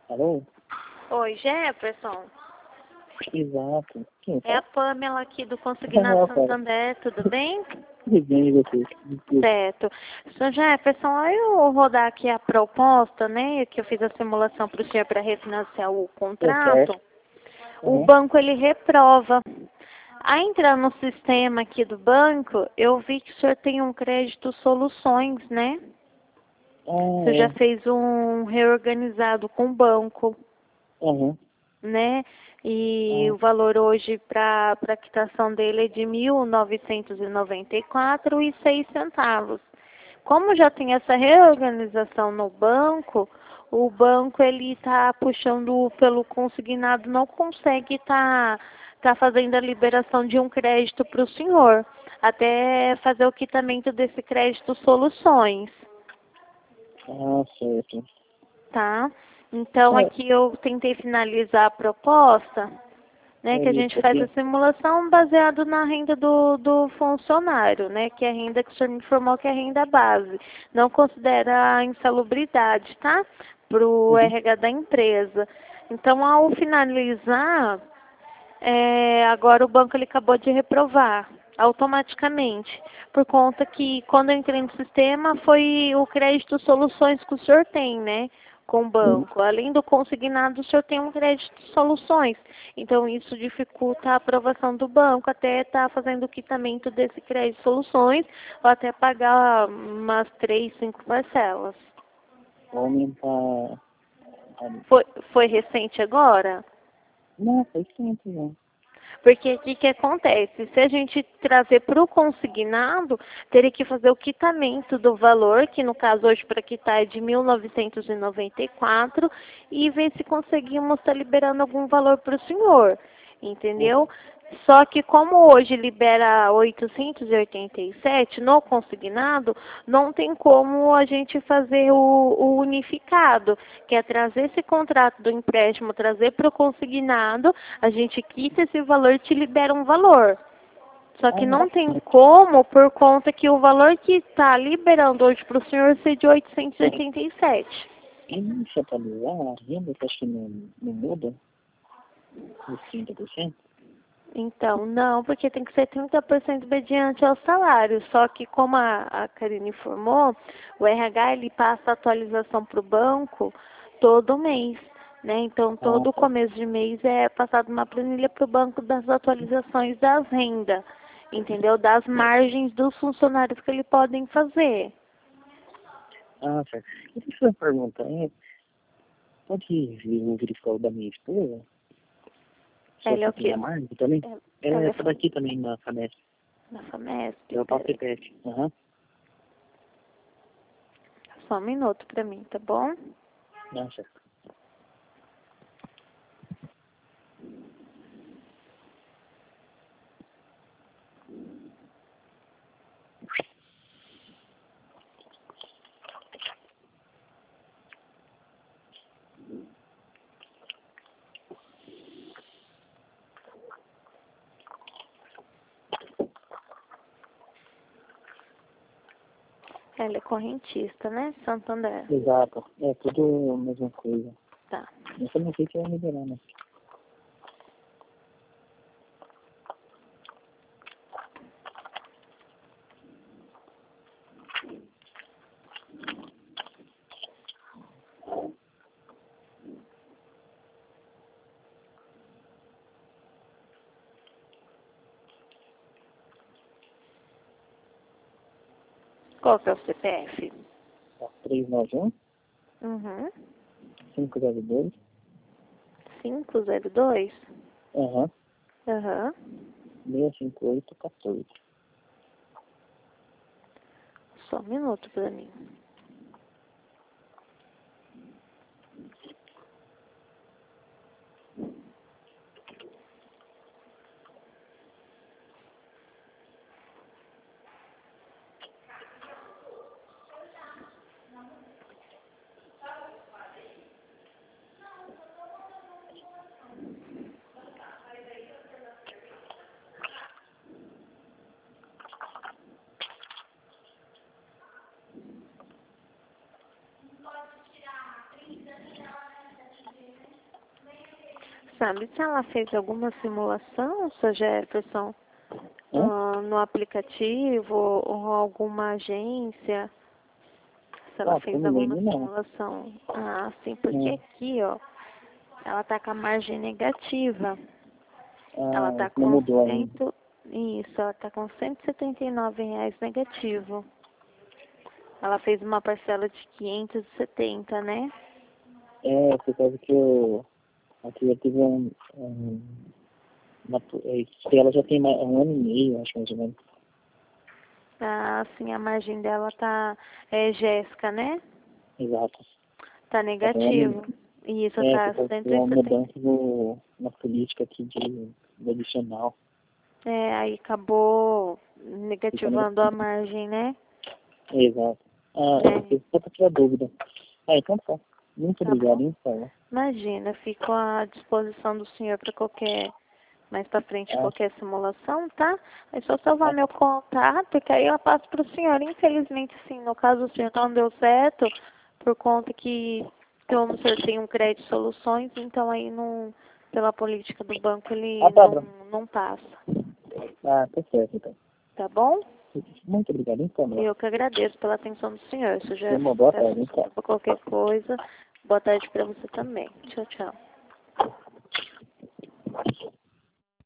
Alô? Oi, Jefferson. Exato. Quem É a tá? Pamela aqui do Consignado Santander, tudo bem? Tudo bem, e você? Certo. Sr. Jefferson, aí eu rodar aqui a proposta, né, que eu fiz a simulação para o senhor para refinanciar o Tá certo. contrato, o Uhum. banco ele reprova. A entrar no sistema aqui do banco, eu vi que o senhor tem um crédito soluções, né? O senhor já Ah, fez um reorganizado com o banco, é. Uhum. né? E Ah, o valor hoje para a quitação dele é de R$ 1.994,06. Como já tem essa reorganização no banco, o banco ele está puxando pelo consignado, não consegue tá fazendo a liberação de um crédito para o senhor, até fazer o quitamento desse crédito soluções, certo. tá? Então É, aqui eu tentei finalizar a proposta, né, é que a isso gente faz a aqui. simulação baseado na renda do funcionário, né, que é a renda que o senhor me informou que é a renda base. Não considera a insalubridade, tá? Para o Uhum. RH da empresa. Então, ao finalizar, agora o banco ele acabou de reprovar automaticamente, por conta que quando eu entrei no sistema foi o crédito soluções que o senhor tem, né, com o Uhum. banco. Além do consignado, o senhor tem um crédito soluções. Então isso dificulta a aprovação do banco até estar fazendo o quitamento desse crédito soluções ou até pagar umas 3, 5 parcelas. Vou aumentar. Foi recente agora? Não, faz tempo já. Porque o que, que acontece? Se a gente trazer para o consignado, teria que fazer o quitamento do valor, que no caso hoje para quitar é de 1.994, e ver se conseguimos estar liberando algum valor para o senhor, entendeu? Só que como hoje libera 887 no consignado, não tem como a gente fazer o unificado, que é trazer esse contrato do empréstimo, trazer para o consignado, a gente quita esse valor e te libera um valor. Só que não tem Certo. como, por conta que o valor que está liberando hoje para o senhor ser de 887. E não se atualizar a renda, que acho que não muda, os 30%? Então, não, porque tem que ser 30% mediante ao salário. Só que, como a Karine informou, o RH ele passa a atualização para o banco todo mês, né? Então, Ah, todo tá. começo de mês é passado uma planilha para o banco das atualizações das rendas, entendeu? Das margens dos funcionários que eles podem fazer. Certo. E deixa eu perguntar, pode verificar o da minha esposa? Só Ela é que o tem quê? a margem também? Ela é Essa daqui também, na FAMESP. na FAMESP? É o Peraí, papelete. Aham. só um minuto para mim, tá bom? Certo. Ela é correntista, né? Santander. Exato. É tudo a mesma coisa. Tá. Eu só não sei se vai liberar, né? Qual que é o CPF? 391 Uhum. 502. 502. Aham. Aham. 65814. Só um minuto pra mim. sabe se ela fez alguma simulação, Sr. Jefferson, no aplicativo ou alguma agência? Se ela fez eu não alguma lembro, não. simulação. Ah, sim, porque aqui, ó, ela tá com a margem negativa. Ela tá Não com mudou ainda. Isso, ela tá com R$ 179 negativo. Ela fez uma parcela de 570, né? Por causa que aqui já teve ela já tem 1 ano e meio, acho, mais ou menos. Ah, sim, a margem dela tá, é Jéssica, né? Exato. Tá negativo. Isso, tá Por causa que uma 170. mudança na política aqui do adicional. Aí acabou Fica negativando a margem, né? Exato. Só para tirar dúvida. Então tá. Muito Tá obrigado, bom? então. Imagina, fico à disposição do senhor para mais pra frente, qualquer simulação, tá? É só salvar meu contato, que aí eu passo pro senhor. Infelizmente, sim, no caso o senhor não deu certo, por conta que como o senhor tem um crédito soluções, então aí não, pela política do banco, ele não passa. Tá certo, então. Tá bom? Muito obrigado, então. Eu que agradeço pela atenção do senhor. Se eu já Uma boa peço tarde, então. desculpa por qualquer coisa, boa tarde para você também. Tchau, tchau.